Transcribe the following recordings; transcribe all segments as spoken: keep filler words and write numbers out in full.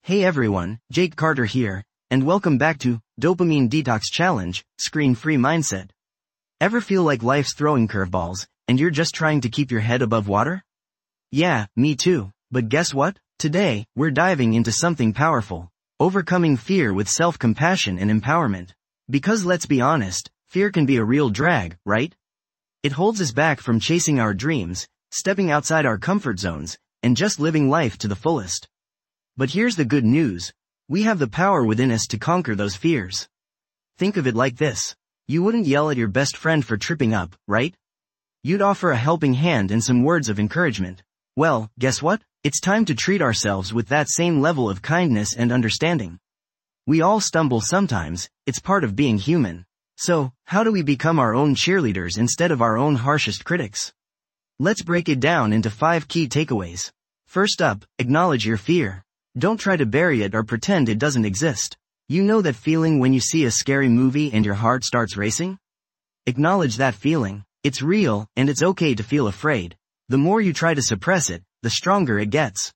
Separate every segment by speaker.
Speaker 1: Hey everyone, Jake Carter here, and welcome back to Dopamine Detox Challenge, Screen-Free Mindset. Ever feel like life's throwing curveballs, and you're just trying to keep your head above water? Yeah, me too, but guess what? Today, we're diving into something powerful. Overcoming fear with self-compassion and empowerment. Because let's be honest, fear can be a real drag, right? It holds us back from chasing our dreams, stepping outside our comfort zones, and just living life to the fullest. But here's the good news. We have the power within us to conquer those fears. Think of it like this. You wouldn't yell at your best friend for tripping up, right? You'd offer a helping hand and some words of encouragement. Well, guess what? It's time to treat ourselves with that same level of kindness and understanding. We all stumble sometimes, it's part of being human. So, how do we become our own cheerleaders instead of our own harshest critics? Let's break it down into five key takeaways. First up, acknowledge your fear. Don't try to bury it or pretend it doesn't exist. You know that feeling when you see a scary movie and your heart starts racing? Acknowledge that feeling. It's real, and it's okay to feel afraid. The more you try to suppress it, the stronger it gets.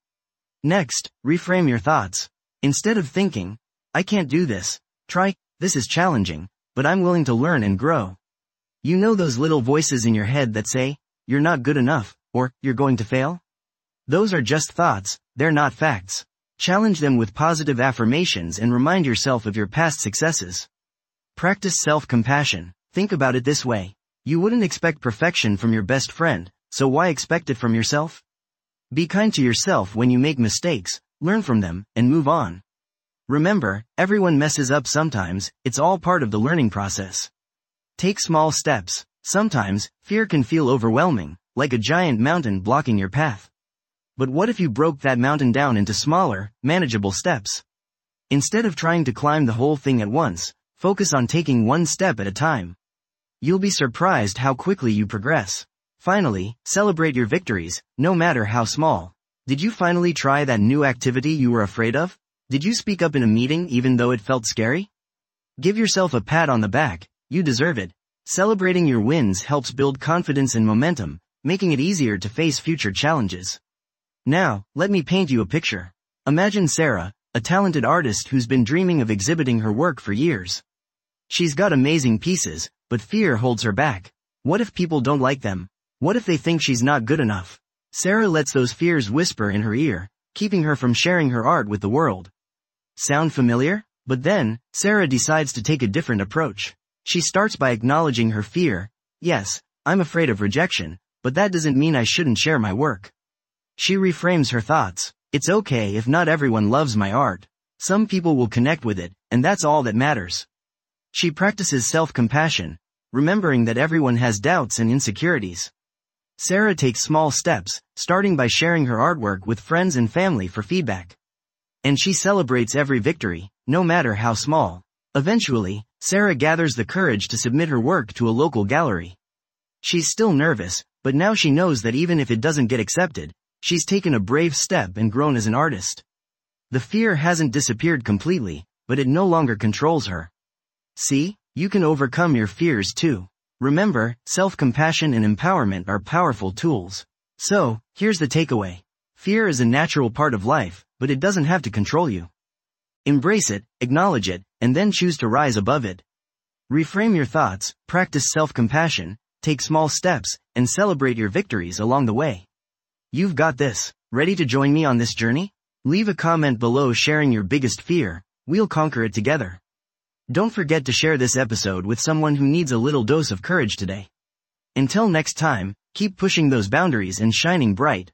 Speaker 1: Next, reframe your thoughts. Instead of thinking, I can't do this, try, this is challenging, but I'm willing to learn and grow. You know those little voices in your head that say, you're not good enough, or, you're going to fail? Those are just thoughts, they're not facts. Challenge them with positive affirmations and remind yourself of your past successes. Practice self-compassion. Think about it this way. You wouldn't expect perfection from your best friend, so why expect it from yourself? Be kind to yourself when you make mistakes, learn from them, and move on. Remember, everyone messes up sometimes, it's all part of the learning process. Take small steps. Sometimes, fear can feel overwhelming, like a giant mountain blocking your path. But what if you broke that mountain down into smaller, manageable steps? Instead of trying to climb the whole thing at once, focus on taking one step at a time. You'll be surprised how quickly you progress. Finally, celebrate your victories, no matter how small. Did you finally try that new activity you were afraid of? Did you speak up in a meeting even though it felt scary? Give yourself a pat on the back, you deserve it. Celebrating your wins helps build confidence and momentum, making it easier to face future challenges. Now, let me paint you a picture. Imagine Sarah, a talented artist who's been dreaming of exhibiting her work for years. She's got amazing pieces, but fear holds her back. What if people don't like them? What if they think she's not good enough? Sarah lets those fears whisper in her ear, keeping her from sharing her art with the world. Sound familiar? But then, Sarah decides to take a different approach. She starts by acknowledging her fear. Yes, I'm afraid of rejection, but that doesn't mean I shouldn't share my work. She reframes her thoughts. It's okay if not everyone loves my art. Some people will connect with it, and that's all that matters. She practices self-compassion, remembering that everyone has doubts and insecurities. Sarah takes small steps, starting by sharing her artwork with friends and family for feedback. And she celebrates every victory, no matter how small. Eventually, Sarah gathers the courage to submit her work to a local gallery. She's still nervous, but now she knows that even if it doesn't get accepted, she's taken a brave step and grown as an artist. The fear hasn't disappeared completely, but it no longer controls her. See, you can overcome your fears too. Remember, self-compassion and empowerment are powerful tools. So, here's the takeaway. Fear is a natural part of life, but it doesn't have to control you. Embrace it, acknowledge it, and then choose to rise above it. Reframe your thoughts, practice self-compassion, take small steps, and celebrate your victories along the way. You've got this. Ready to join me on this journey? Leave a comment below sharing your biggest fear. We'll conquer it together. Don't forget to share this episode with someone who needs a little dose of courage today. Until next time, keep pushing those boundaries and shining bright.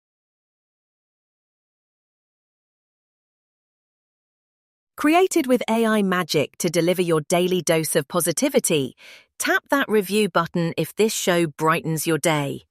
Speaker 2: Created with A I magic to deliver your daily dose of positivity, tap that review button if this show brightens your day.